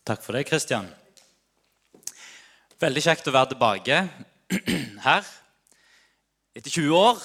Takk for det, Kristian. Veldig kjekt å være tilbake her etter 20 år.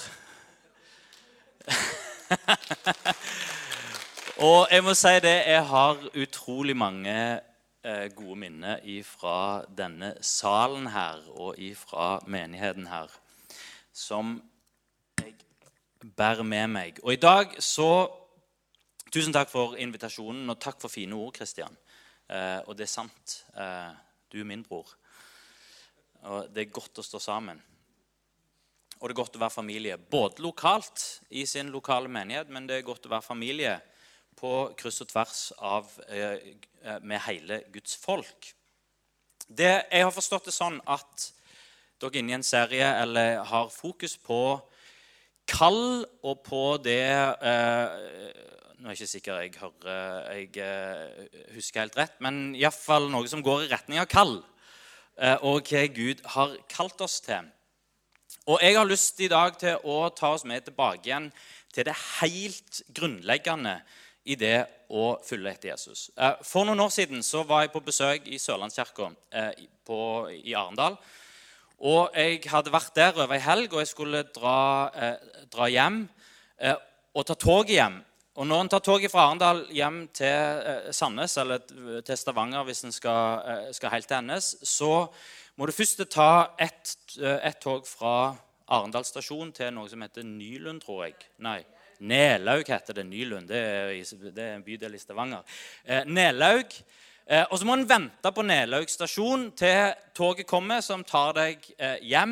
Og jeg må si det, jeg har utrolig mange gode minner fra denne salen her og fra menigheten her, som jeg bærer med meg. Og i dag så, tusen takk for invitasjonen, og takk for fine ord, Kristian. Og det er sant, du er min bror. Og det er godt å stå sammen. Og det er godt å være familie, både lokalt i sin lokale menighet, men det er godt å være familie på kryss og tvers med hele Guds folk. Jeg har forstått det sånn at dere er inne i en serie eller har fokus på kall og på det nå er jeg ikke sikker jeg husker helt rett, men i hvert fall noe som går i retning av kall, og hva Gud har kalt oss til. Og jeg har lyst i dag til å ta oss med tilbake igjen til det helt grunnleggende i det å følge etter Jesus. For noen år siden så var jeg på besøk i Sørlandskirken i Arendal, og jeg hadde vært der over en helg, og jeg skulle dra hjem og ta toget hjem. Og når en tar toget fra Arendal hjem til Sandnes, eller til Stavanger hvis en skal helt til NS, så må du først ta et tog fra Arendal stasjon til noe som heter Nylund, tror jeg. Nei, Nelaug heter det. Nylund, det er en bydel i Stavanger. Nelaug. Og så må en vente på Nelaug stasjon til toget kommer, som tar deg hjem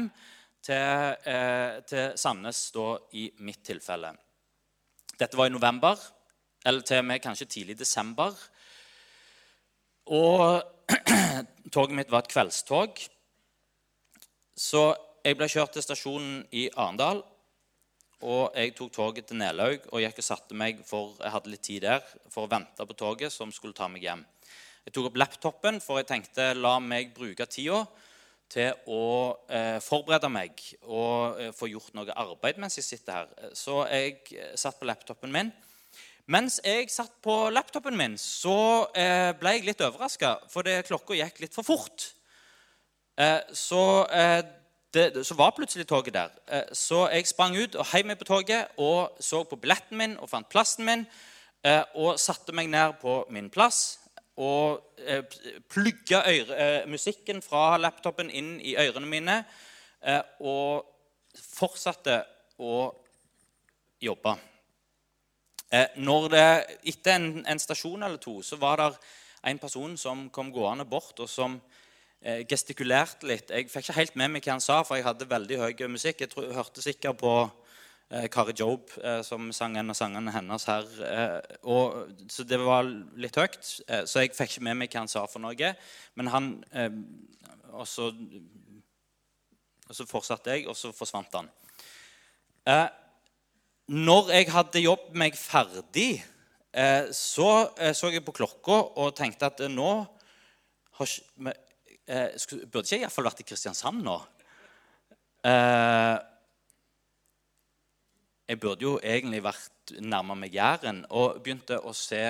til Sandnes, da, i mitt tilfelle. Dette var i november, eller til og med kanskje tidlig i desember. Og toget mitt var et kveldstog. Så jeg ble kjørt til stasjonen i Arendal, og jeg tok toget til Nelaug, og gikk og satte meg, for jeg hadde litt tid der, for å vente på toget som skulle ta meg hjem. Jeg tok opp laptopen, for jeg tenkte, la meg bruke tiden til å forberede meg og få gjort noe arbeid mens jeg sitter her. Så jeg satt på laptopen min. Mens jeg satt på laptopen min, så ble jeg litt overrasket, for klokka gikk litt for fort. Så var plutselig toget der. Så jeg sprang ut og heiv meg på toget og så på billetten min og fant plassen min og satte meg ned på min plass og plugga musikken fra laptopen inn i ørene mine og fortsatte å jobbe. Etter en stasjon eller to så var det en person som kom gående bort og som gestikulerte litt. Jeg fikk ikke helt med meg hva han sa, for jeg hadde veldig høy musikk. Jeg hørte sikkert på Kari Job, som sang en av sangene hennes her. Så det var litt høyt, så jeg fikk ikke med meg hva han sa for noe. Men og så fortsatte jeg, og så forsvant han. Når jeg hadde jobbet meg ferdig, så jeg på klokka og tenkte at nå burde ikke jeg i hvert fall vært i Kristiansand nå. Jeg burde jo egentlig vært nærmere meg Jæren, og begynte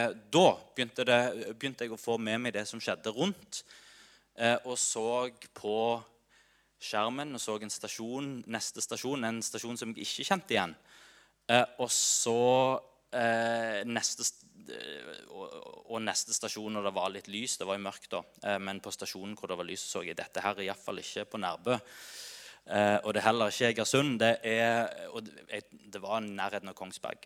jeg å få med meg det som skjedde rundt, og så på skjermen og så en stasjon, neste stasjon, en stasjon som jeg ikke kjente igjen, og så neste stasjon, og det var litt lys, det var i mørkt da, men på stasjonen hvor det var lys så jeg dette her i hvert fall ikke på Nærbø. Og det er heller ikke Egersund, det var nærheten av Kongsberg.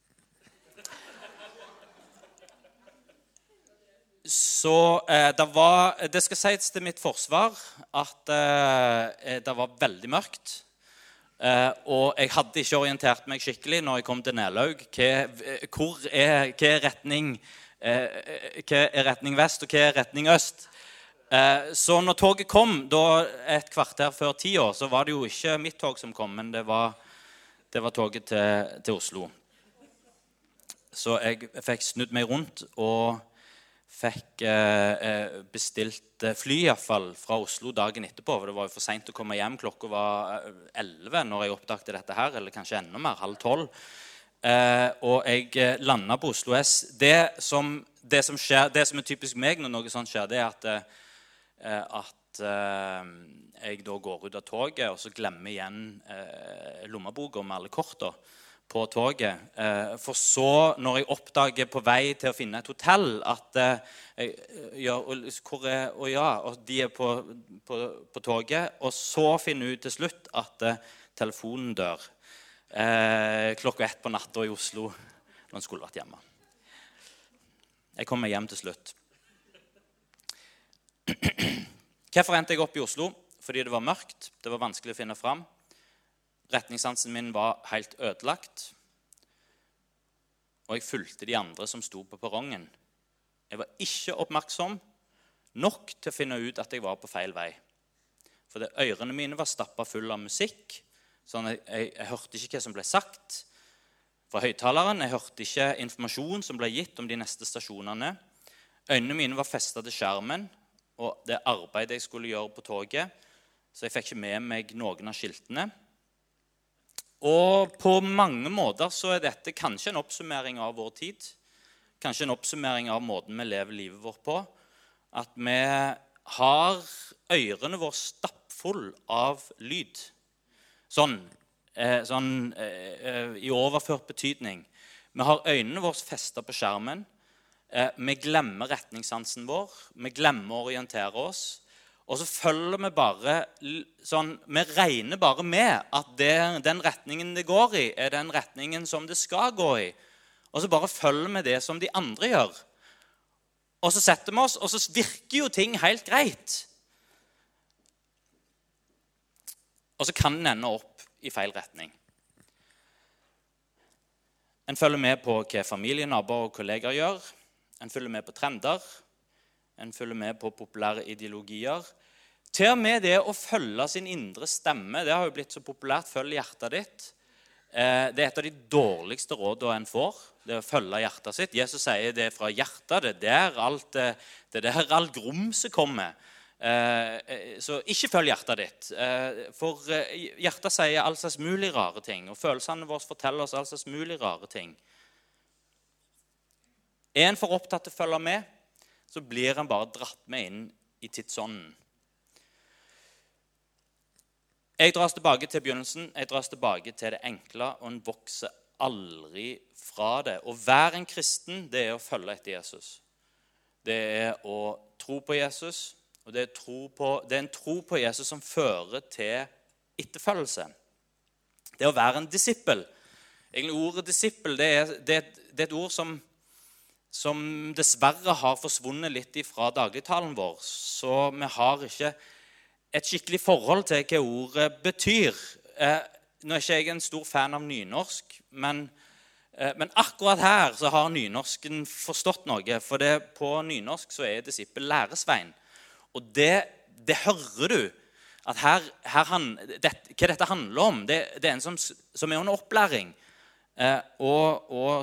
Så det skal sies til mitt forsvar at det var veldig mørkt, og jeg hadde ikke orientert meg skikkelig når jeg kom til Nelaug. Hva er retning vest, og hva er retning øst? Så når toget kom da et kvarter før 10 år, så var det jo ikke mitt tog som kom, men det var toget til Oslo. Så jeg fikk snudd meg rundt og fikk bestilt fly i hvert fall fra Oslo dagen etterpå, for det var jo for sent å komme hjem. Klokka var 11 når jeg oppdaget dette her, eller kanskje enda mer, 11:30. og jeg landet på Oslo S. Det som er typisk meg når noe sånt skjer, det er at jeg da går ut av toget, og så glemmer igjen lommeboka med alle kortene på toget. For så, når jeg oppdager på vei til å finne et hotell, at og de er på toget, og så finner jeg ut til slutt at telefonen dør klokka 1 på natta i Oslo, når han skulle vært hjemme. Jeg kom meg hjem til slutt. Hvorfor endte jeg opp i Oslo? Fordi det var mørkt, det var vanskelig å finne frem. Retningssansen min var helt ødelagt. Og jeg fulgte de andre som sto på perrongen. Jeg var ikke oppmerksom nok til å finne ut at jeg var på feil vei. For ørene mine var stappet full av musikk, sånn jeg hørte ikke hva som ble sagt fra høyttaleren. Jeg hørte ikke informasjon som ble gitt om de neste stasjonene. Øynene mine var festet til skjermen, og det arbeidet jeg skulle gjøre på toget, så jeg fikk ikke med meg noen av skiltene. Og på mange måter så er dette kanskje en oppsummering av vår tid, kanskje en oppsummering av måten vi lever livet vårt på, at vi har ørene våre stappfull av lyd. Sånn i overført betydning. Vi har øynene våre festet på skjermen. Vi glemmer retningssansen vår. Vi glemmer å orientere oss. Og så følger vi bare sånn, vi regner bare med at den retningen det går i, er den retningen som det skal gå i. Og så bare følger vi det som de andre gjør. Og så setter vi oss, og så virker jo ting helt greit. Og så kan den ende opp i feil retning. En følger med på hva familie, naboer og kolleger gjør. En følger med på trender. En følger med på populære ideologier. Til og med det å følge sin indre stemme, det har jo blitt så populært, følg hjertet ditt. Det er et av de dårligste rådene en får, det å følge hjertet sitt. Jesus sier det fra hjertet, det er der alt grumset kommer. Så ikke følg hjertet ditt, for hjertet sier all slags mulig rare ting, og følelsene våre forteller oss all slags mulig rare ting. Er en for opptatt til å følge med, så blir en bare dratt med inn i tidsånden. Jeg dras tilbake til begynnelsen, jeg dras tilbake til det enkle, og en vokser aldri fra det. Å være en kristen, det er å følge etter Jesus. Det er å tro på Jesus, og det er en tro på Jesus som fører til etterfølgelse. Det er å være en disippel. Egentlig ordet disippel, det er et ord som dessverre har forsvunnet litt fra dagligtalen vår, så vi har ikke et skikkelig forhold til hva ordet betyr. Nå er ikke jeg en stor fan av nynorsk, men akkurat her så har nynorsken forstått noe, for på nynorsk så er disippel læresvein. Og det hører du, at hva dette handler om, det er en som er under opplæring, og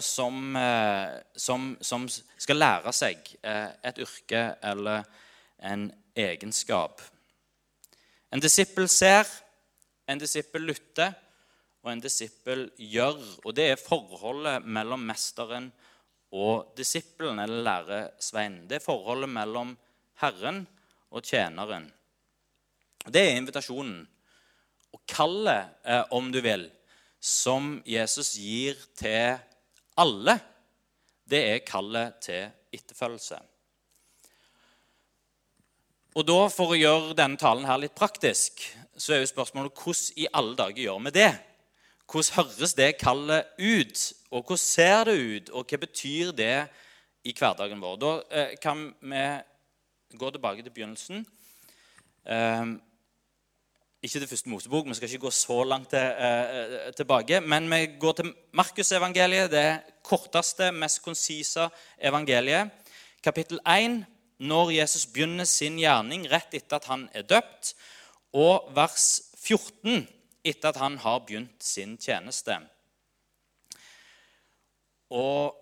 som skal lære seg et yrke eller en egenskap. En disippel ser, en disippel lytter, og en disippel gjør. Og det er forholdet mellom mesteren og disippelen, eller læresveinen. Det er forholdet mellom Herren og tjeneren. Det er invitasjonen. Og kallet, om du vil, som Jesus gir til alle, det er kallet til etterfølgelse. Og da, for å gjøre denne talen her litt praktisk, så er jo spørsmålet hvordan i alle dager gjør vi det? Hvordan høres det kallet ut? Og hvordan ser det ut? Og hva betyr det i hverdagen vår? Da kan vi gå tilbake til begynnelsen. Ikke til første Mosebok, vi skal ikke gå så langt tilbake, men vi går til Markus-evangeliet, det korteste, mest konsise evangeliet. Kapittel 1, når Jesus begynner sin gjerning rett etter at han er døpt, og vers 14 etter at han har begynt sin tjeneste. Og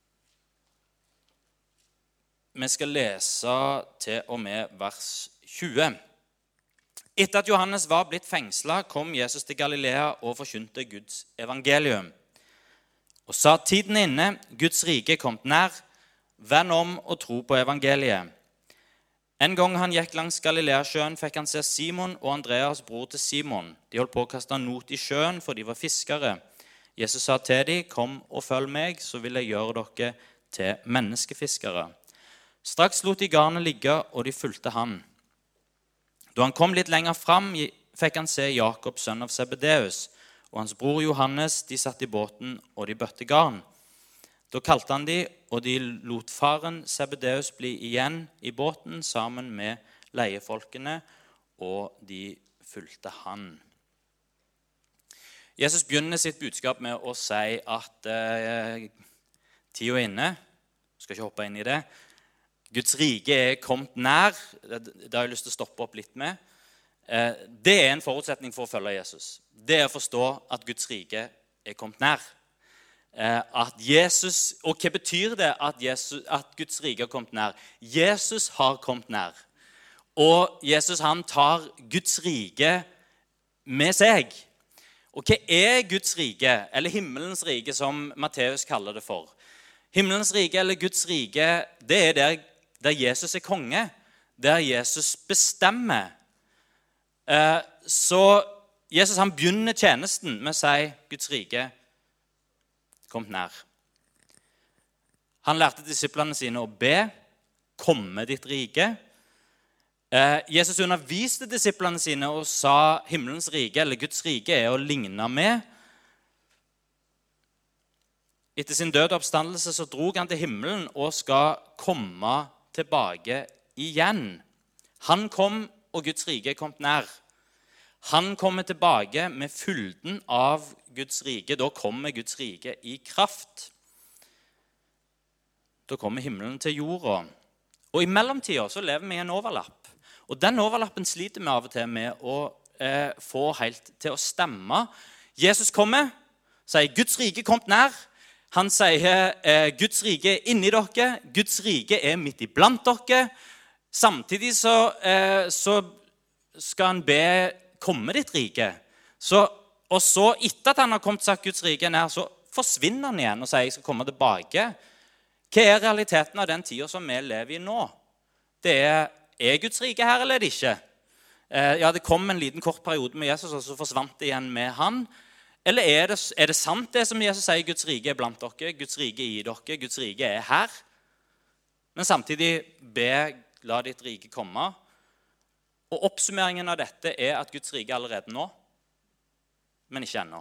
vi skal lese til og med vers 20. Etter at Johannes var blitt fengslet, kom Jesus til Galilea og forkynte Guds evangelium. og sa: tiden er inne, Guds rike er kommet nær. Vend om og tro på evangeliet. En gang han gikk langs Galileasjøen, fikk han se Simon og Andreas, bror til Simon. De holdt på å kaste not i sjøen, for de var fiskere. Jesus sa til dem: kom og følg meg, så vil jeg gjøre dere til menneskefiskere. Straks lot de garnet ligge, og de fulgte han. Da han kom litt lenger fram, fikk han se Jakob, sønn av Zebedeus, og hans bror Johannes. De satt i båten, og de bøtte garn. Da kalte han de, og de lot faren Zebedeus bli igjen i båten sammen med leiefolkene, og de fulgte han. Jesus begynner sitt budskap med å si at tiden er inne. Jeg skal ikke hoppe inn i det. Guds rike er kommet nær. Det har jeg lyst til å stoppe opp litt med. Det er en forutsetning for å følge Jesus. Det er å forstå at Guds rike er kommet nær. At Jesus, og hva betyr det at Guds rike har kommet nær? Jesus har kommet nær. Og Jesus han tar Guds rike med seg. Og hva er Guds rike, eller himmelens rike som Matteus kaller det for? Himmelens rike eller Guds rike, det er der Jesus er konge, der Jesus bestemmer. Så Jesus han begynner tjenesten med å si Guds rike kommet nær. Han lærte disiplene sine å be, komme ditt rike. Jesus underviste disiplene sine og sa himmelens rike, eller Guds rike, er å ligne med. Etter sin død og oppstandelse så drog han til himmelen og skal komme tilbake igjen. Han kom, og Guds rike er kommet nær. Han kommer tilbake med fylden av Guds rike. Da kommer Guds rike i kraft. Da kommer himmelen til jorda. Og i mellomtiden så lever vi i en overlapp. Og den overlappen sliter vi av og til med å få helt til å stemme. Jesus kommer, sier Guds rike er kommet nær. Han sier Guds rike er inni dere. Guds rike er midt iblant dere. Samtidig så skal han be komme ditt rike. Og så etter at han har kommet sagt Guds rike nær, så forsvinner han igjen og sier jeg skal komme tilbake. Hva er realiteten av den tiden som vi lever i nå? Det er Guds rike her, eller er det ikke? Ja, det kom en liten kort periode med Jesus, og så forsvant det igjen med han. Eller er det sant det som Jesus sier, Guds rike er blant dere, Guds rike er i dere, Guds rike er her? Men samtidig la ditt rike komme. Og oppsummeringen av dette er at Guds rike er allerede nå, men ikke ennå.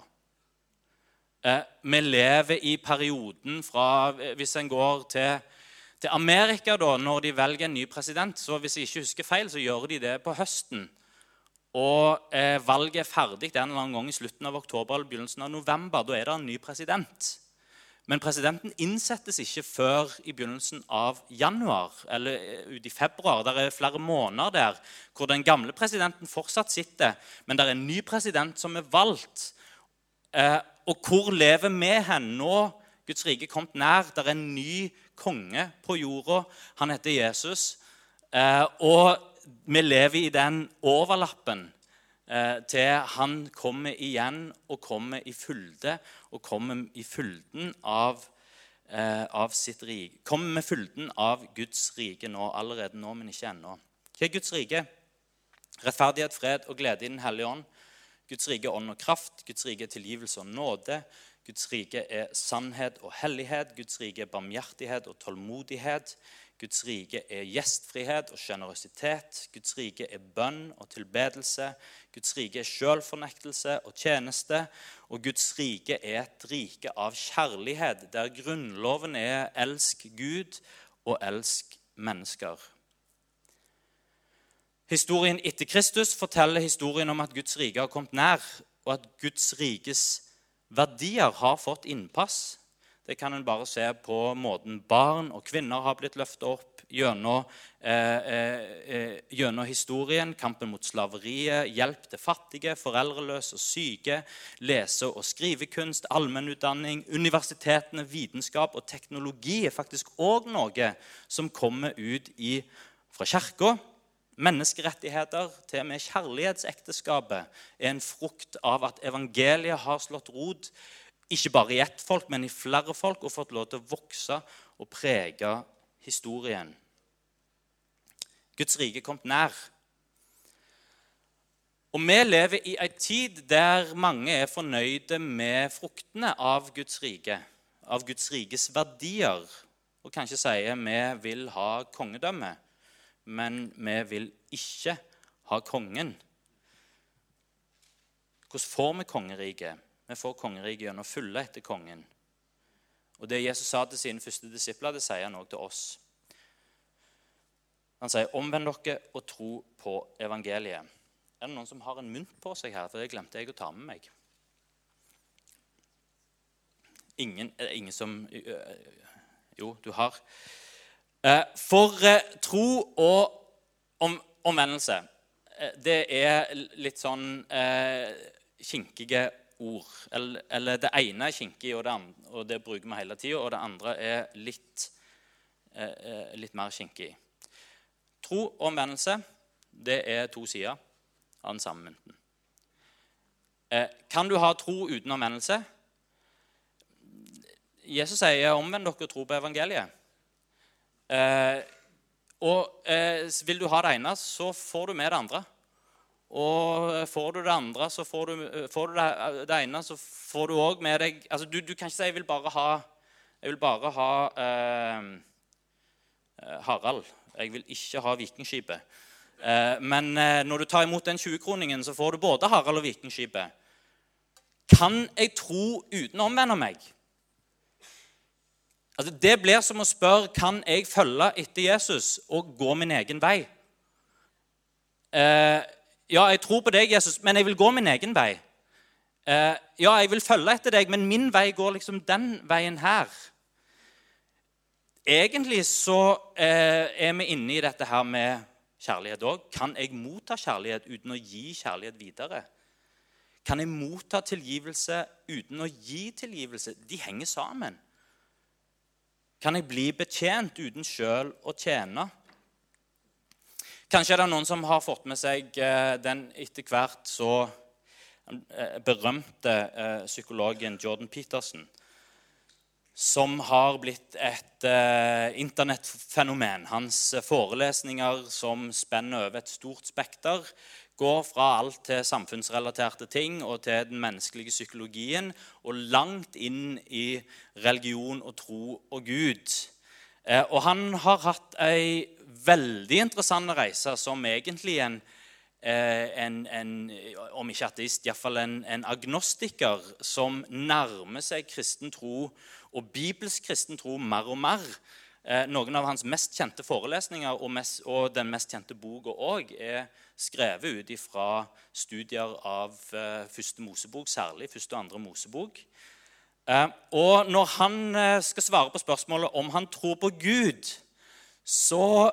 Vi lever i perioden fra, hvis en går til Amerika da, når de velger en ny president, så hvis jeg ikke husker feil, så gjør de det på høsten. Og valget er ferdig en eller annen gang i slutten av oktober eller begynnelsen av november. Da er det en ny president. Men presidenten innsettes ikke før i begynnelsen av januar, eller ut i februar. Det er flere måneder der hvor den gamle presidenten fortsatt sitter, men det er en ny president som er valgt. Og hvor lever vi hen nå? Guds rike er kommet nær. Det er en ny konge på jorda. Han heter Jesus. Og vi lever i den overlappen til han kommer igjen og kommer i fylde, og kommer i fylden av sitt rike. Kommer med fylden av Guds rike nå, allerede nå, men ikke ennå. Hva er Guds rike? Rettferdighet, fred og glede i den hellige ånd. Guds rike er ånd og kraft. Guds rike er tilgivelse og nåde. Guds rike er sannhet og hellighet. Guds rike er barmhjertighet og tålmodighet. Guds rike er gjestfrihet og generøsitet. Guds rike er bønn og tilbedelse. Guds rike er selvfornektelse og tjeneste. Og Guds rike er et rike av kjærlighet, der grunnloven er elsk Gud og elsk mennesker. Historien etter Kristus forteller historien om at Guds rike har kommet nær, og at Guds rikes verdier har fått innpass. Det kan en bare se på måten barn og kvinner har blitt løftet opp gjennom historien, kampen mot slaveriet, hjelp til fattige, foreldreløse og syke, lese- og skrivekunst, allmennutdanning, universitetene, vitenskap og teknologi er faktisk også noe som kommer ut fra kirken. Menneskerettigheter, til og med kjærlighetsekteskapet, er en frukt av at evangeliet har slått rot ikke bare i ett folk, men i flere folk, og fått lov til å vokse og prege historien. Guds rike kom nær. Og vi lever i en tid der mange er fornøyde med fruktene av Guds rike, av Guds rikes verdier, og kanskje sier vi vil ha kongedømme, men vi vil ikke ha kongen. Hvordan får vi kongeriket? Vi får kongeriket gjennom å følge etter kongen. Og det Jesus sa til sine første disipler, det sier han også til oss. Han sier, omvend dere og tro på evangeliet. Er det noen som har en mynt på seg her? For det glemte jeg å ta med meg. Ingen som... Jo, du har. For tro og omvendelse, det er litt sånn kinkige ord. Eller det ene er kinkig, og det bruker vi hele tiden, og det andre er litt mer kinkig. Tro og omvendelse, det er to sider av den samme mynten. Kan du ha tro uten omvendelse? Jesus sier, omvend dere og tro på evangeliet. Vil du ha det ene, så får du med det andre. Og får du det andre, så får du det ene, så får du også med deg... Altså, du kan ikke si, jeg vil bare ha Harald. Jeg vil ikke ha Vikingskipet. Men når du tar imot den 20-kroningen, så får du både Harald og Vikingskipet. Kan jeg tro uten å omvende meg? Altså, det blir som å spørre, kan jeg følge etter Jesus og gå min egen vei? Ja, jeg tror på deg, Jesus, men jeg vil gå min egen vei. Ja, jeg vil følge etter deg, men min vei går liksom den veien her. Egentlig så er vi inne i dette her med kjærlighet også. Kan jeg motta kjærlighet uten å gi kjærlighet videre? Kan jeg motta tilgivelse uten å gi tilgivelse? De henger sammen. Kan jeg bli betjent uten selv å tjene? Kanskje er det noen som har fått med seg den etter hvert så berømte psykologen Jordan Peterson, som har blitt et internettfenomen. Hans forelesninger som spenner over et stort spekter, går fra alt til samfunnsrelaterte ting og til den menneskelige psykologien, og langt inn i religion og tro og Gud. Og han har hatt en veldig interessant reise som egentlig om ikke ateist, i hvert fall en agnostiker som nærmer seg kristen tro og bibelsk kristen tro mer og mer. Noen av hans mest kjente forelesninger og den mest kjente boka også er skrevet ut fra studier av første Mosebok, særlig første og andre Mosebok. Og når han skal svare på spørsmålet om han tror på Gud, så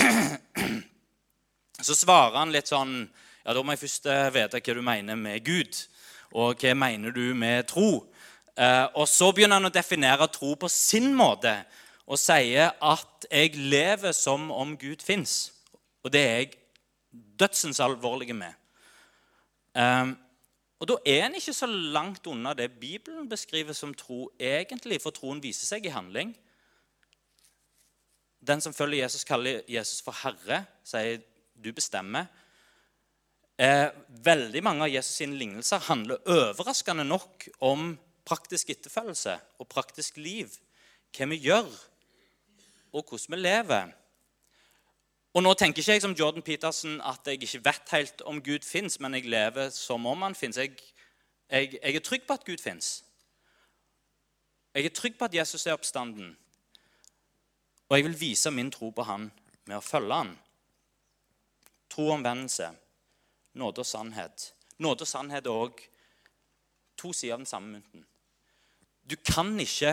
svarer han litt sånn, ja, da må jeg først vite hva du mener med Gud, og hva mener du med tro. Og så begynner han å definere tro på sin måte, og sier at jeg lever som om Gud finnes. Og det er jeg dødsens alvorlige med. Og da er han ikke så langt unna det Bibelen beskriver som tro egentlig, for troen viser seg i handling. Den som følger Jesus kaller Jesus for Herre, sier du bestemmer. Veldig mange av Jesus sine lignelser handler overraskende nok om praktisk etterfølgelse og praktisk liv. Hva vi gjør, og hvordan vi lever. Og nå tenker ikke jeg som Jordan Peterson at jeg ikke vet helt om Gud finnes, men jeg lever som om han finnes. Jeg er trygg på at Gud finnes. Jeg er trygg på at Jesus er oppstanden. Og jeg vil vise min tro på han med å følge han. Tro og omvendelse, nåde og sannhet. Nåde og sannhet er også to sider av den samme mynten. Du kan ikke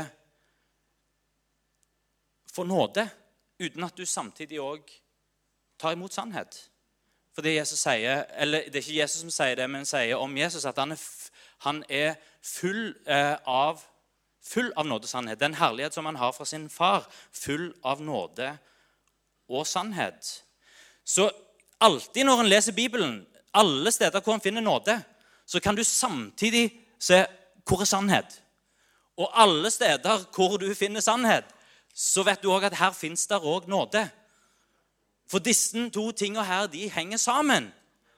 få nåde uten at du samtidig også tar imot sannhet. For det Jesus sier, eller det er ikke Jesus som sier det, men sier om Jesus at han er full av nåde og sannhet. Den herlighet som han har fra sin far, full av nåde og sannhet. Så alltid når han leser Bibelen, alle steder hvor han finner nåde, så kan du samtidig se hvor er sannhet. Og alle steder hvor du finner sannhet, så vet du også at her finnes det også nåde. For disse to tingene her, de henger sammen.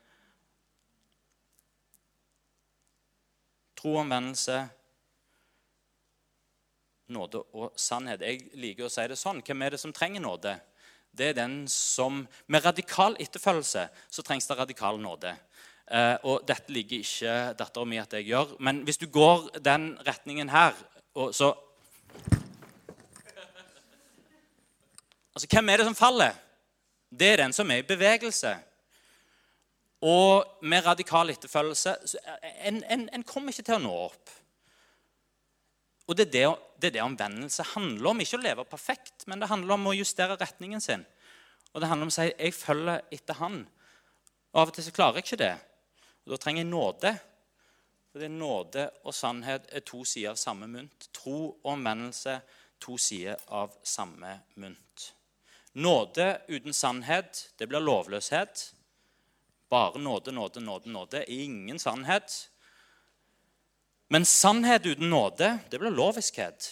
Tro, omvendelse, nåde og sannhet. Jeg liker å si det sånn. Hvem er det som trenger nåde? Det er den som, med radikal etterfølgelse, så trengs det radikal nåde. Og dette ligger ikke datteren min at jeg gjør, men hvis du går den retningen her, så... Altså, hvem er det som faller? Det er den som er i bevegelse. Og med radikal etterfølgelse, en kommer ikke til å nå opp. Og det er det omvendelse handler om. Ikke å leve perfekt, men det handler om å justere retningen sin. Og det handler om å si, jeg følger etter han. Og av og til så klarer jeg ikke det. Og da trenger jeg nåde. For det nåde og sannhet er to sider av samme mynt. Tro og omvendelse, to sider av samme mynt. Nåde uten sannhet, det blir lovløshet. Bare nåde, nåde, nåde, nåde. Ingen sannhet. Men sannhet uten nåde, det blir loviskhet.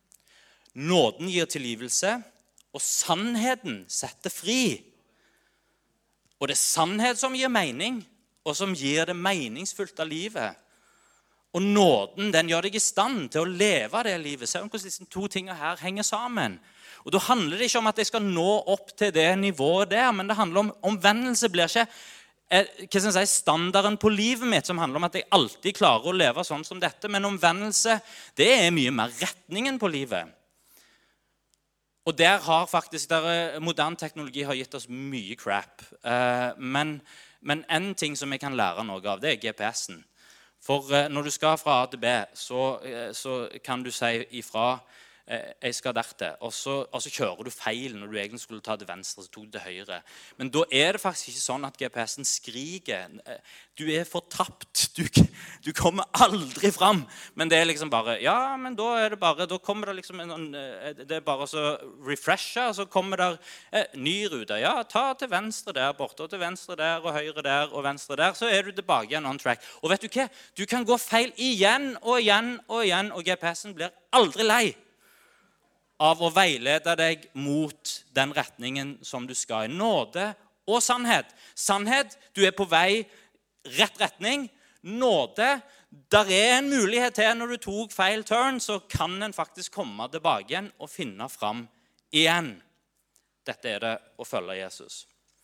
Nåden gir tilgivelse, og sannheten setter fri. Og det er sannhet som gir mening, og som gir det meningsfullt av livet. Og nåden, den gjør deg i stand til å leve det livet. Se om hvordan disse to tingene her henger sammen. Og da handler det ikke om at jeg skal nå opp til det nivået der, men det handler om omvendelse blir ikke hva skal jeg si, standarden på livet mitt, som handler om at jeg alltid klarer å leve sånn som dette, men omvendelse, det er mye mer retningen på livet. Og der har faktisk, moderne teknologi har gitt oss mye crap, men en ting som jeg kan lære noe av, det er GPS-en. For når du skal fra A til B, så kan du si ifra jeg skal dertil, og så kjører du feil når du egentlig skulle ta til venstre, så tok du til høyre. Men da er det faktisk ikke sånn at GPS-en skriker. Du er fortapt. Du kommer aldri fram. Men det er liksom bare, ja, men da er det bare, da kommer det liksom det er bare så refresher, så kommer det ny rute. Ja, ta til venstre der borte, og til venstre der, og høyre der, og venstre der, så er du tilbake igjen on track. Og vet du hva? Du kan gå feil igjen og igjen og igjen, og GPS-en blir aldri lei av å veilede deg mot den retningen som du skal i. Nåde og sannhet. Sannhet, du er på vei rett retning. Nåde, der er en mulighet til når du tok feil turn, så kan en faktisk komme tilbake igjen og finne fram igjen. Dette er det å følge Jesus.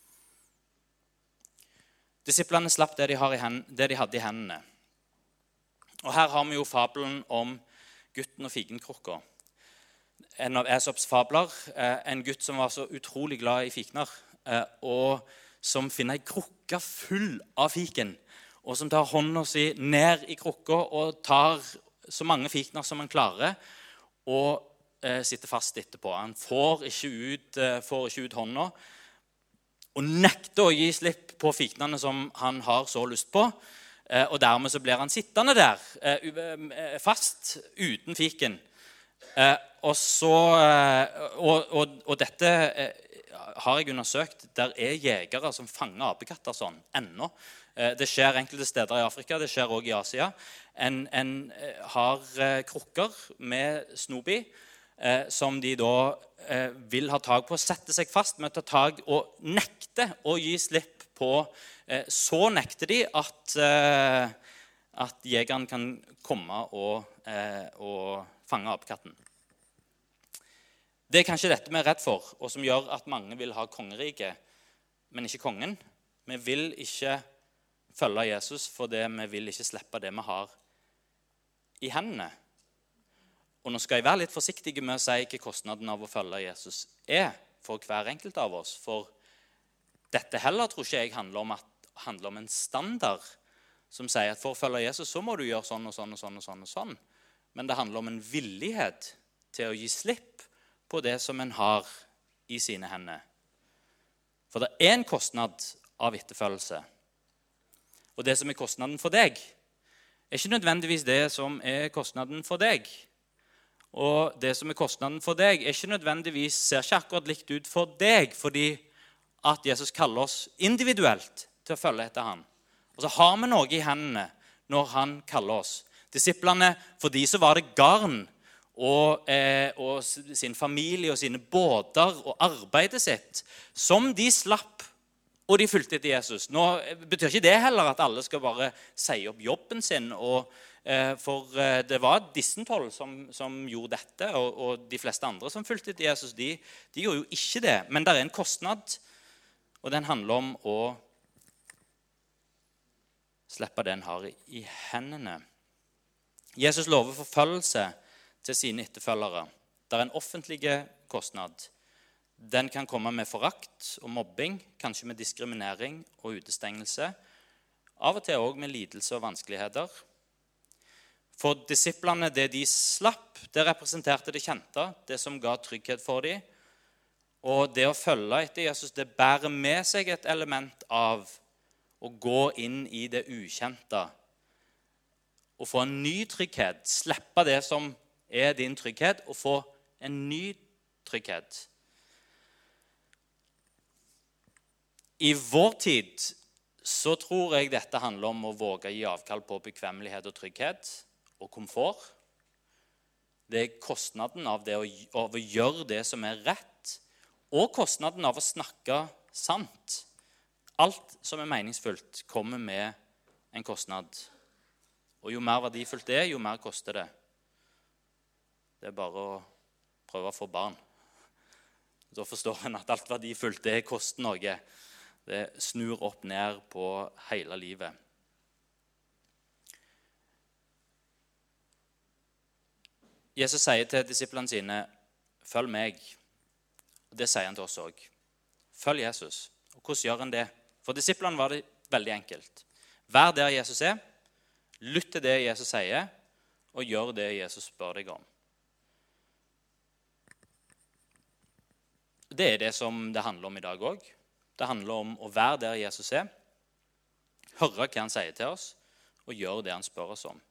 Disiplene slapp det de hadde i hendene. Og her har vi jo fabelen om gutten og fikenkrukka. En av Esops fabler, en gutt som var så utrolig glad i fikner, og som finner en krukke full av fiken, og som tar hånda si ned i krukka og tar så mange fikner som han klarer, og sitter fast etterpå. Han får ikke ut hånda, og nekter å gi slipp på fiknene som han har så lyst på, og dermed så blir han sittende der, fast, uten fiken. Og dette har jeg undersøkt. Der er jegere som fanger apekatter sånn ennå. Det skjer enkelte steder i Afrika, det skjer også i Asia. En har krukker med snop i, som de da vil ha tag på, sette seg fast med å ta tag og nekte å gi slipp på. Så nekter de at jegeren kan komme og fange apekatten. Det er kanskje dette vi er redd for, og som gjør at mange vil ha kongeriket, men ikke kongen. Vi vil ikke følge Jesus fordi vi vil ikke slippe det vi har i hendene. Og nå skal jeg være litt forsiktig med å si hva kostnaden av å følge Jesus er for hver enkelt av oss. For dette heller tror ikke jeg handler om en standard som sier at for å følge Jesus så må du gjøre sånn og sånn og sånn og sånn og sånn. Men det handler om en villighet til å gi slipp på det som en har i sine hender. For det er en kostnad av etterfølgelse. Og det som er kostnaden for deg, er ikke nødvendigvis det som er kostnaden for deg. Og det som er kostnaden for deg, er ikke nødvendigvis, ser ikke akkurat likt ut for deg, fordi at Jesus kaller oss individuelt til å følge etter han. Og så har vi noe i hendene når han kaller oss. Disiplene, for de så var det garn og sin familie og sine båter og arbeidet sitt, som de slapp, og de fulgte etter Jesus. Nå betyr ikke det heller at alle skal bare si opp jobben sin, for det var disse 12 som gjorde dette, og de fleste andre som fulgte etter Jesus, de gjorde jo ikke det. Men det er en kostnad, og den handler om å slippe det en har i hendene. Jesus lover forfølgelse til sine etterfølgere. Det er en offentlig kostnad. Den kan komme med forakt og mobbing, kanskje med diskriminering og utestengelse. Av og til også med lidelse og vanskeligheter. For disiplene, det de slapp, det representerte det kjente, det som ga trygghet for dem. Og det å følge etter Jesus, det bærer med seg et element av å gå inn i det ukjente og få en ny trygghet, slippe det som er din trygghet, og få en ny trygghet. I vår tid så tror jeg dette handler om å våge gi avkall på bekvemmelighet og trygghet og komfort. Det er kostnaden av det av å gjøre det som er rett, og kostnaden av å snakke sant. Alt som er meningsfullt kommer med en kostnad. Og jo mer verdifullt det er, jo mer koster det. Det er bare å prøve å få barn. Da forstår en at alt verdifullt, det koster noe. Det snur opp ned på hele livet. Jesus sier til disiplene sine, følg meg. Og det sier han til oss også. Følg Jesus. Og hvordan gjør han det? For disiplene var det veldig enkelt. Vær der Jesus er, lytt til det Jesus sier, og gjør det Jesus spør deg om. Det er det som det handler om i dag også. Det handler om å være der Jesus er, høre hva han sier til oss, og gjøre det han spør oss om.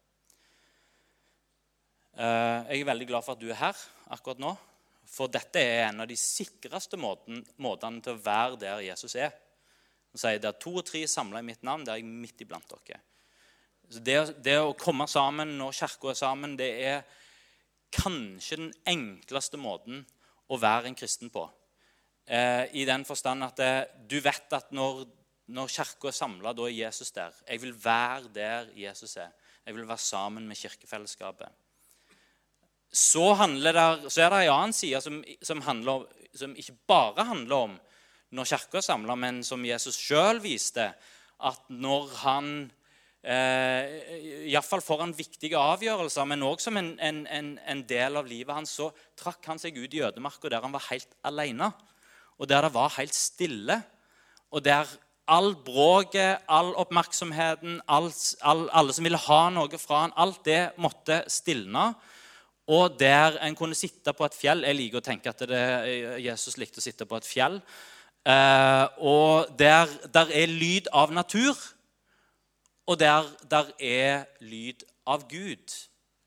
Jeg er veldig glad for at du er her akkurat nå, for dette er en av de sikreste måtene til å være der Jesus er. Han sier, det er 2 og 3 samlet i mitt navn, det er jeg midt iblant dere. Så det å komme sammen når kirken er sammen, det er kanskje den enkleste måten å være en kristen på. I den forstand at du vet at når kirken er samlet, da er Jesus der. Jeg vil være der Jesus er. Jeg vil være sammen med kirkefellesskapet. Så er det en annen side som ikke bare handler om når kirken er samlet, men som Jesus selv viste, at når han, i hvert fall får han viktige avgjørelser, men også som en del av livet hans, så trakk han seg ut i ødemarken, der han var helt alene, og der det var helt stille, og der all bråket, all oppmerksomheten, alle som ville ha noe fra han, alt det måtte stilne, og der en kunne sitte på et fjell. Jeg liker å tenke at Jesus likte å sitte på et fjell, og der er lyd av natur, og der er lyd av Gud.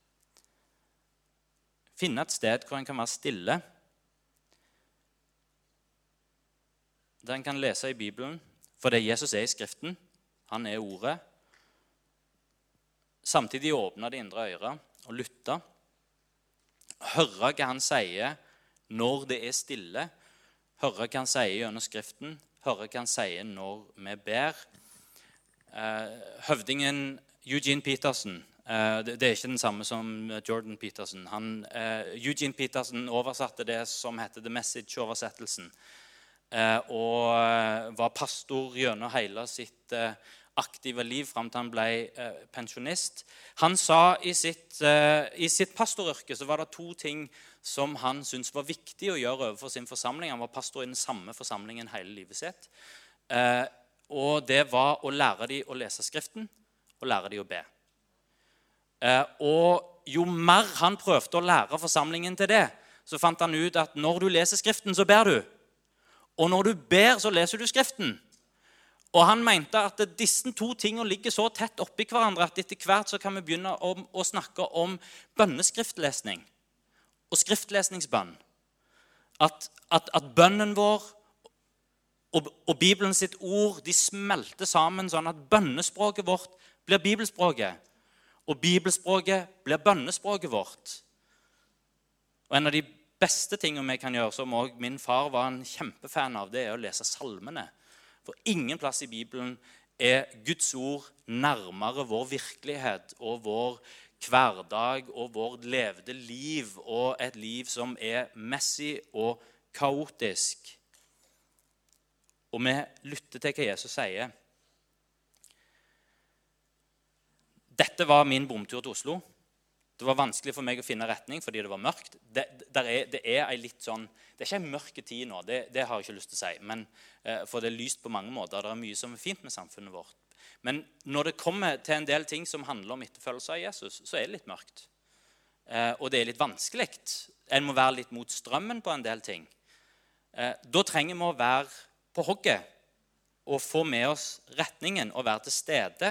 Finne et sted hvor en kan være stille, der en kan lese i Bibelen, for det Jesus er i Skriften, han er ordet. Samtidig åpne det indre øret og lytte. Høre hva han sier når det er stille. Høre hva han sier gjennom Skriften. Høre hva han sier når vi ber. Høvdingen Eugene Peterson, det er ikke den samme som Jordan Peterson. Eugene Peterson oversatte det som heter The Message-oversettelsen, og var pastor gjennom hele sitt aktive liv frem til han ble pensjonist. Han sa i sitt pastoryrke så var det 2 ting som han syntes var viktig å gjøre overfor sin forsamling. Han var pastor i den samme forsamlingen hele livet sitt. Og det var å lære dem å lese Skriften og lære dem å be. Og jo mer han prøvde å lære forsamlingen til det, så fant han ut at når du leser Skriften, så ber du. Og når du ber, så leser du Skriften. Og han mente at disse 2 tingene ligger så tett oppi hverandre at etter hvert så kan vi begynne å snakke om bønneskriftlesning og skriftlesningsbønn. At bønnen vår og Bibelen sitt ord, de smelter sammen sånn at bønnespråket vårt blir bibelspråket. Og bibelspråket blir bønnespråket vårt. Og en av de beste tingene vi kan gjøre, som også min far var en kjempefan av, det er å lese salmene. For ingen plass i Bibelen er Guds ord nærmere vår virkelighet og vår hverdag og vårt levde liv, og et liv som er messig og kaotisk. Og vi lytter til hva Jesus sier. Dette var min bomtur til Oslo. Det var vanskelig for meg å finne retning fordi det var mørkt. Det er ikke en mørke tid nå, det har jeg ikke lyst til å si. Men, for det er lyst på mange måter. Det er mye som er fint med samfunnet vårt. Men når det kommer til en del ting som handler om etterfølgelse av Jesus, så er det litt mørkt. Og det er litt vanskelig. En må være litt mot strømmen på en del ting. Da trenger vi å være på hogget og få med oss retningen og være til stede.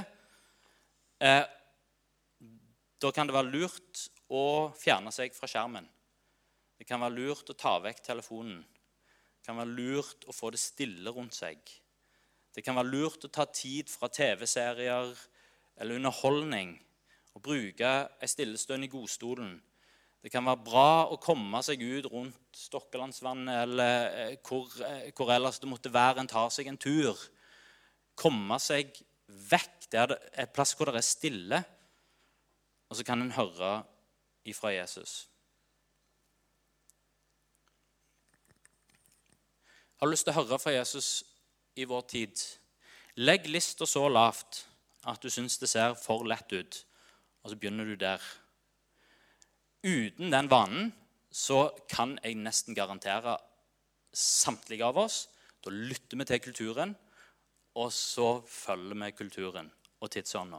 Da kan det være lurt å fjerne seg fra skjermen. Det kan være lurt å ta vekk telefonen. Det kan være lurt å få det stille rundt seg. Det kan være lurt å ta tid fra TV-serier eller underholdning og bruke en stillestund i godstolen. Det kan være bra å komme seg ut rundt Stokkelandsvannet eller hvor ellers det måtte være en tar seg en tur. Komme seg vekk. Det er et plass hvor det er stille. Og så kan en høre ifra Jesus. Har du lyst til å høre fra Jesus i vår tid? Legg lista så lavt at du synes det ser for lett ut, og så begynner du der. Uten den vanen så kan jeg nesten garantere samtlige av oss. Da lytter vi til kulturen, og så følger vi kulturen og tidsånden.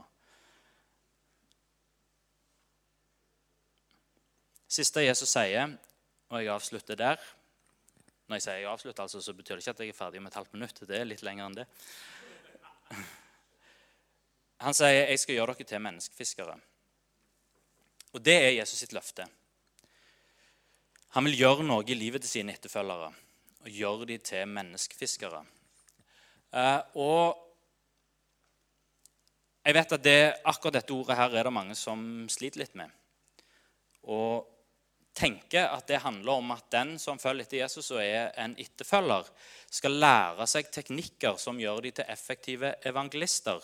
Siste Jesus sier, og jeg avslutter der. Når jeg sier jeg avslutter, altså, så betyr det ikke at jeg er ferdig med et halvt minutt. Det er litt lenger enn det. Han sier, jeg skal gjøre dere til menneskefiskere. Og det er Jesus sitt løfte. Han vil gjøre noe i livet til sine etterfølgere, og gjøre de til menneskefiskere. Og jeg vet at akkurat dette ordet her er det mange som sliter litt med. Og tenker at det handler om at den som følger etter Jesus og er en etterfølger, skal lære seg teknikker som gjør de til effektive evangelister.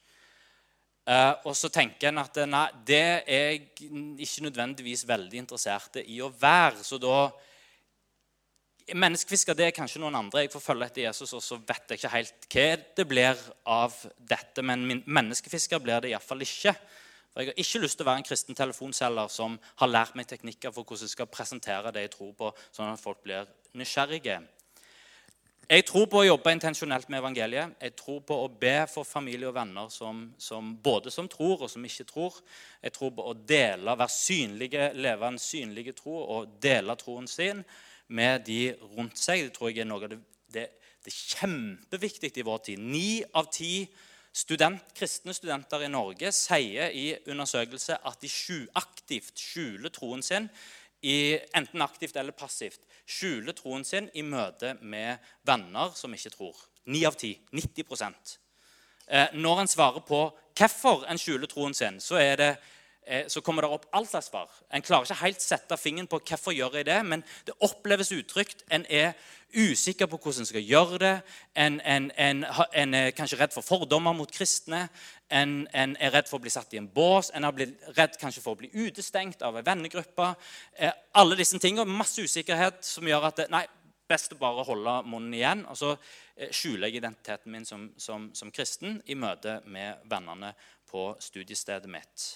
Og så tenker en at nei, det er jeg ikke nødvendigvis veldig interessert i å være. Så da, menneskefisker det er kanskje noen andre. Jeg får følge etter Jesus, og så vet jeg ikke helt hva det blir av dette. Men menneskefisker blir det i hvert fall ikke. For jeg har ikke lyst til å være en kristen telefonselger som har lært meg teknikker for hvordan jeg skal presentere det jeg tror på, sånn at folk blir nysgjerrige. Jeg tror på å jobbe intensjonelt med evangeliet. Jeg tror på å be for familie og venner både som tror og som ikke tror. Jeg tror på å dele, være synlige, leve en synlige tro og dele troen sin med de rundt seg. Det tror jeg er noe av det er kjempeviktig i vår tid. 9 av 10 kristne studenter i Norge sier i undersøkelse at de aktivt skjuler troen sin, enten aktivt eller passivt, skjuler troen sin i møte med venner som ikke tror. 9 av 10, 90%. Når en svarer på hvorfor en skjuler troen sin, så kommer det opp alt slags svar. En klarer ikke helt sette fingeren på hvorfor gjør jeg det, men det oppleves utrygt. En er usikker på hvordan en skal gjøre det. En er kanskje redd for fordommer mot kristne. En er redd for å bli satt i en bås. En er redd kanskje for å bli utestengt av en vennegruppe. Alle disse tingene, masse usikkerhet som gjør at nei, best å bare holde munnen igjen. Og så skjuler jeg identiteten min som kristen i møte med vennene på studiestedet mitt.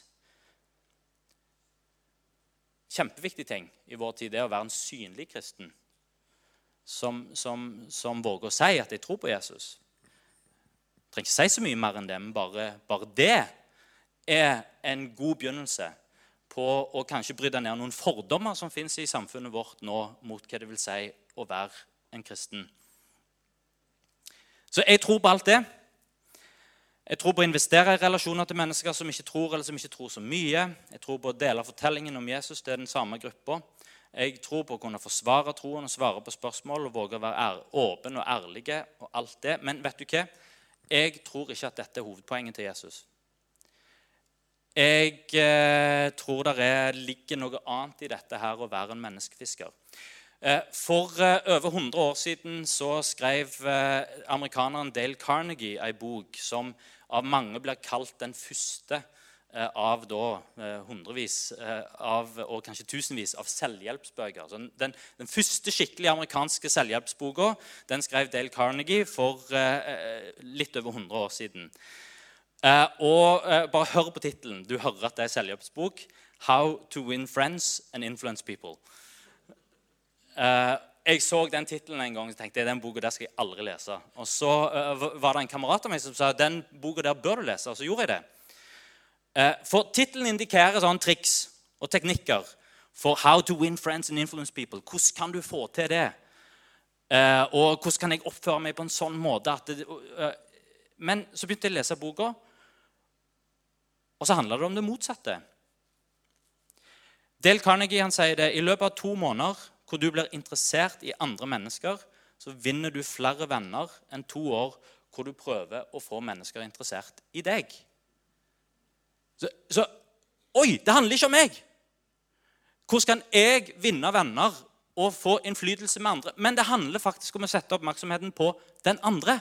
Kjempeviktig ting i vår tid er å være en synlig kristen som våger å si at jeg tror på Jesus. Jeg trenger ikke si så mye mer enn det, men bare det er en god begynnelse på å kanskje bryte ned noen fordommer som finnes i samfunnet vårt nå mot hva det vil si å være en kristen. Så jeg tror på alt det. Jeg tror på å investere i relasjoner til mennesker som ikke tror, eller som ikke tror så mye. Jeg tror på å dele fortellingen om Jesus til den samme gruppa. Jeg tror på å kunne forsvare troen og svare på spørsmål og våge å være åpen og ærlige og alt det. Men vet du hva? Jeg tror ikke at dette er hovedpoenget til Jesus. Jeg tror det ligger noe annet i dette her å være en menneskefisker. For over 100 år siden så skrev amerikaneren Dale Carnegie en bok som av mange blir kalt den første av hundrevis og kanskje tusenvis av selvhjelpsbøker. Så den første skikkelig amerikanske selvhjelpsboka, den skrev Dale Carnegie for litt over 100 år siden. Bare hør på titelen. Du hører at det er selvhjelpsbok. How to win friends and influence people. Jeg så den titelen en gang og tenkte den boka der skal jeg aldri lese. Og så var det en kamerat av meg som sa den boka der bør du lese, og så gjorde jeg det. For titelen indikerer sånn triks og teknikker for how to win friends and influence people. Hvordan kan du få til det? Og hvordan kan jeg oppføre meg på en sånn måte at men så begynte jeg å lese boka, og så handler det om det motsatte. Dale Carnegie han sier det, i løpet av 2 måneder hvor du blir interessert i andre mennesker, så vinner du flere venner enn 2 år hvor du prøver å få mennesker interessert i deg. Så oi, det handler ikke om meg. Hvordan kan jeg vinne venner og få innflytelse med andre? Men det handler faktisk om å sette oppmerksomheten på den andre.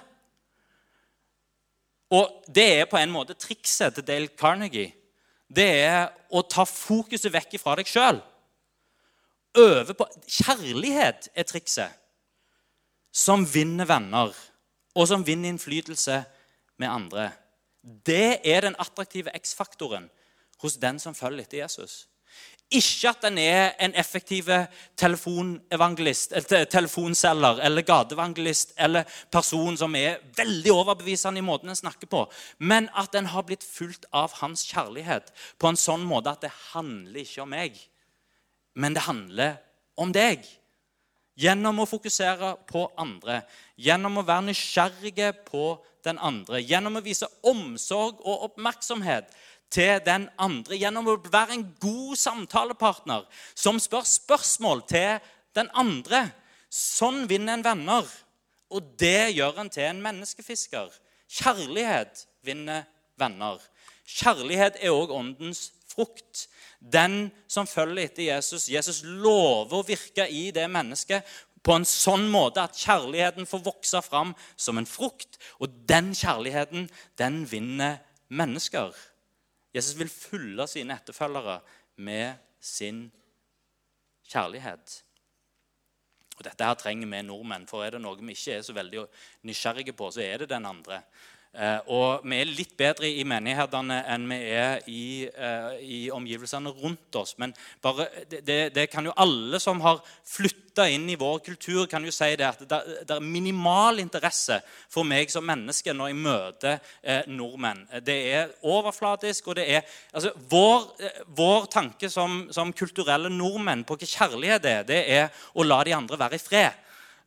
Og det er på en måte trikset til Dale Carnegie. Det er å ta fokuset vekk fra deg selv. Øve på kjærlighet er trikset som vinner venner og som vinner innflytelse med andre. Det er den attraktive X-faktoren hos den som følger etter Jesus. Ikke at den er en effektiv telefonevangelist, telefonselger eller gatevangelist eller person som er veldig overbevisende i måten den snakker på, men at den har blitt fulgt av hans kjærlighet på en sånn måte at det handler ikke om meg, men det handler om deg. Gjennom å fokusere på andre, gjennom å være nysgjerrige på den andre, gjennom å vise omsorg og oppmerksomhet til den andre, gjennom å være en god samtalepartner som spør spørsmål til den andre. Sånn vinner en venner, og det gjør en til en menneskefisker. Kjærlighet vinner venner. Kjærlighet er også åndens frukt. Den som følger etter Jesus. Jesus lover å virke i det mennesket på en sånn måte at kjærligheten får vokse fram som en frukt, og den kjærligheten, den vinner mennesker. Jesus vil fylle sine etterfølgere med sin kjærlighet. Og dette her trenger vi nordmenn, for er det noe vi ikke er så veldig nysgjerrige på, så er det den andre. Og vi er litt bedre i menighetene enn vi er i omgivelsene rundt oss. Men bare, det kan jo alle som har flyttet inn i vår kultur, kan jo si det at det er minimal interesse for meg som menneske når jeg møter nordmenn. Det er overflatisk, og det er altså, vår tanke som kulturelle nordmenn på hva kjærlighet er, det er å la de andre være i fred.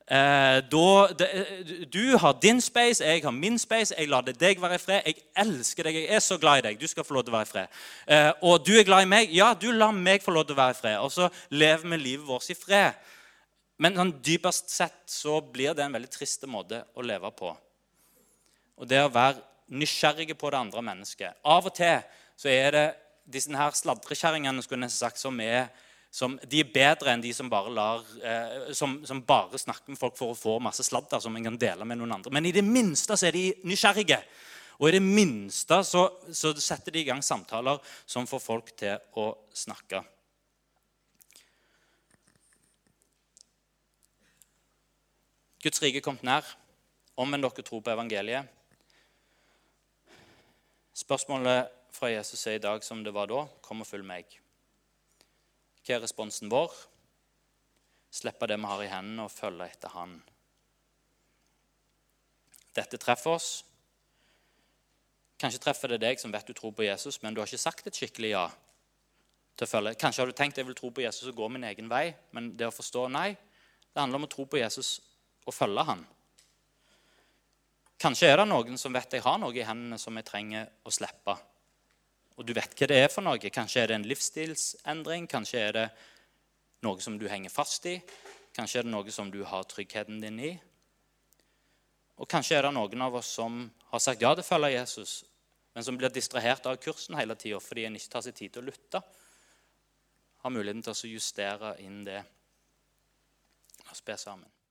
Du har din space, jeg har min space, jeg lar deg være i fred, jeg elsker deg, jeg er så glad i deg, du skal få lov til å være i fred. Og du er glad i meg, ja, du lar meg få lov til å være i fred, og så lever vi livet vårt i fred. Men sånn, dypest sett så blir det en veldig triste måte å leve på. Og det å være nysgjerrige på det andre mennesket. Av og til så er det disse her sladrekjæringene, skulle jeg nesten sagt, de er bedre enn de som bare snakker med folk for å få masse sladder som en kan dele med noen andre. Men i det minste så er de nysgjerrige. Og i det minste så setter de i gang samtaler som får folk til å snakke. Guds rike er kommet nær. Omvend dere tro på evangeliet. Spørsmålet fra Jesus er i dag som det var da. Kom og følg meg. Hva er responsen vår? Slippe det vi har i hendene og følge etter han. Dette treffer oss. Kanskje treffer det deg som vet du tror på Jesus, men du har ikke sagt et skikkelig ja til å følge. Kanskje har du tenkt jeg vil tro på Jesus og gå min egen vei, men det å forstå nei, det handler om å tro på Jesus og følge han. Kanskje er det noen som vet jeg har noe i hendene som jeg trenger å slippe. Og du vet hva det er for noe. Kanskje er det en livsstilsendring. Kanskje er det noe som du henger fast i. Kanskje er det noe som du har tryggheten din i. Og kanskje er det noen av oss som har sagt ja til å følge Jesus, men som blir distrahert av kursen hele tiden, fordi en ikke tar seg tid til å lytte, har muligheten til å justere inn det. La oss be sammen.